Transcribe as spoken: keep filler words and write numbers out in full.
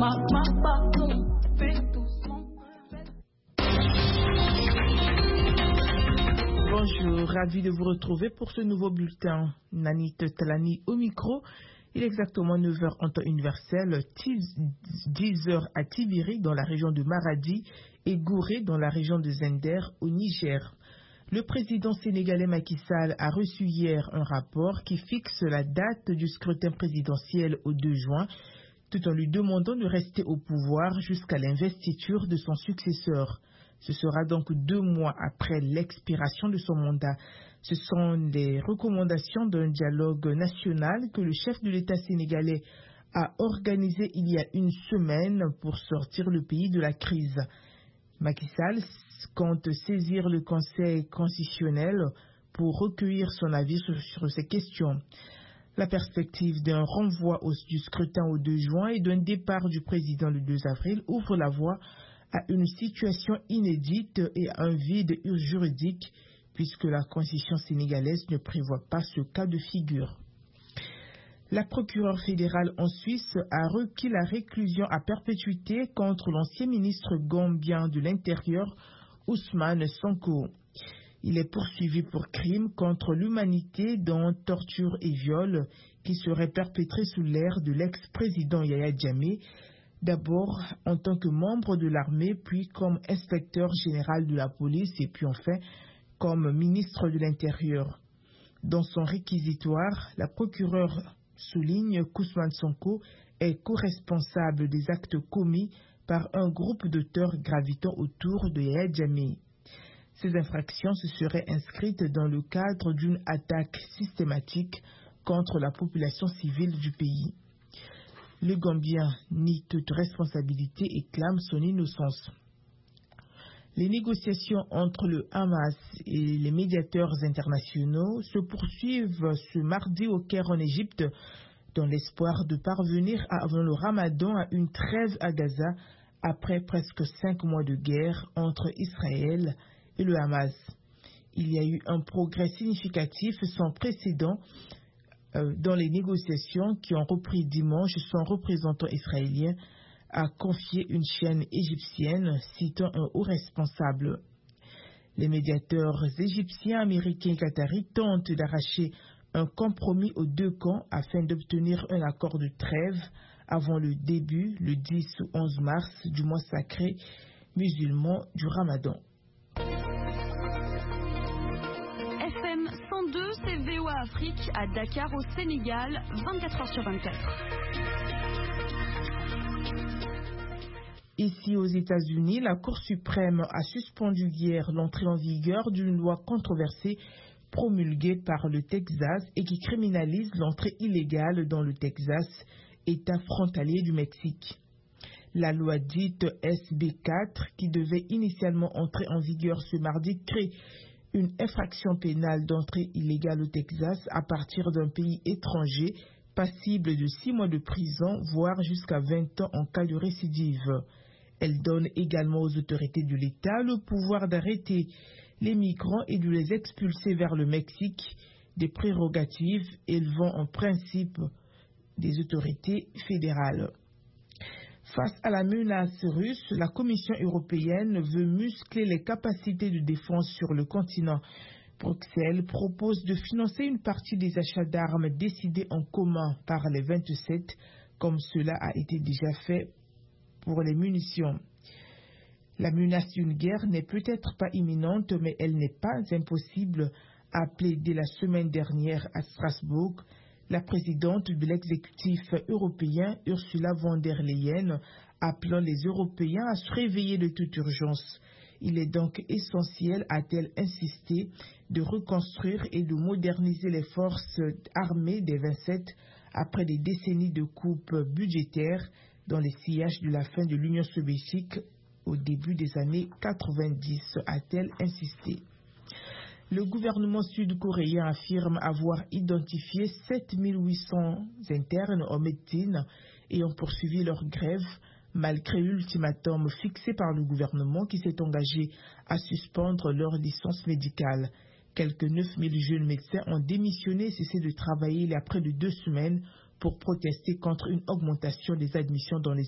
Bonjour, ravi de vous retrouver pour ce nouveau bulletin. Nanit Talani au micro. Il est exactement neuf heures en temps universel, dix heures à Tibiri dans la région de Maradi et Gouré dans la région de Zender au Niger. Le président sénégalais Macky Sall a reçu hier un rapport qui fixe la date du scrutin présidentiel au deux juin, tout en lui demandant de rester au pouvoir jusqu'à l'investiture de son successeur. Ce sera donc deux mois après l'expiration de son mandat. Ce sont les recommandations d'un dialogue national que le chef de l'État sénégalais a organisé il y a une semaine pour sortir le pays de la crise. Macky Sall compte saisir le Conseil constitutionnel pour recueillir son avis sur, sur ces questions. La perspective d'un renvoi au, du scrutin au deux juin et d'un départ du président le deux avril ouvre la voie à une situation inédite et à un vide juridique puisque la constitution sénégalaise ne prévoit pas ce cas de figure. La procureure fédérale en Suisse a requis la réclusion à perpétuité contre l'ancien ministre gambien de l'Intérieur, Ousmane Sonko. Il est poursuivi pour crime contre l'humanité dont torture et viol qui seraient perpétrés sous l'ère de l'ex-président Yahya Jammeh, d'abord en tant que membre de l'armée, puis comme inspecteur général de la police et puis enfin comme ministre de l'Intérieur. Dans son réquisitoire, la procureure souligne qu'Ousmane Sonko est co-responsable des actes commis par un groupe d'auteurs gravitant autour de Yahya Jammeh. Ces infractions se seraient inscrites dans le cadre d'une attaque systématique contre la population civile du pays. Le Gambien nie toute responsabilité et clame son innocence. Les négociations entre le Hamas et les médiateurs internationaux se poursuivent ce mardi au Caire en Égypte dans l'espoir de parvenir avant le Ramadan à une trêve à Gaza après presque cinq mois de guerre entre Israël et le Hamas. Il y a eu un progrès significatif sans précédent euh, dans les négociations qui ont repris dimanche. Son représentant israélien a confié une chaîne égyptienne citant un haut responsable. Les médiateurs égyptiens, américains et qataris tentent d'arracher un compromis aux deux camps afin d'obtenir un accord de trêve avant le début, le dix ou onze mars, du mois sacré musulman du Ramadan. F M cent deux, c'est V O A Afrique à Dakar au Sénégal, vingt-quatre heures sur vingt-quatre. Ici aux États-Unis, la Cour suprême a suspendu hier l'entrée en vigueur d'une loi controversée promulguée par le Texas et qui criminalise l'entrée illégale dans le Texas, État frontalier du Mexique. La loi dite S B quatre, qui devait initialement entrer en vigueur ce mardi, crée une infraction pénale d'entrée illégale au Texas à partir d'un pays étranger, passible de six mois de prison, voire jusqu'à vingt ans en cas de récidive. Elle donne également aux autorités de l'État le pouvoir d'arrêter les migrants et de les expulser vers le Mexique, des prérogatives élevant en principe des autorités fédérales. Face à la menace russe, la Commission européenne veut muscler les capacités de défense sur le continent. Bruxelles propose de financer une partie des achats d'armes décidés en commun par les vingt-sept, comme cela a été déjà fait pour les munitions. La menace d'une guerre n'est peut-être pas imminente, mais elle n'est pas impossible, a appelé dès la semaine dernière à Strasbourg la présidente de l'exécutif européen, Ursula von der Leyen, appelant les Européens à se réveiller de toute urgence. Il est donc essentiel, a-t-elle insisté, de reconstruire et de moderniser les forces armées des vingt-sept après des décennies de coupes budgétaires dans les sillages de la fin de l'Union soviétique au début des années quatre-vingt-dix, a-t-elle insisté. Le gouvernement sud-coréen affirme avoir identifié sept mille huit cents internes en médecine ayant poursuivi leur grève malgré l'ultimatum fixé par le gouvernement qui s'est engagé à suspendre leur licence médicale. Quelques neuf mille jeunes médecins ont démissionné et cessé de travailler il y a près de deux semaines pour protester contre une augmentation des admissions dans les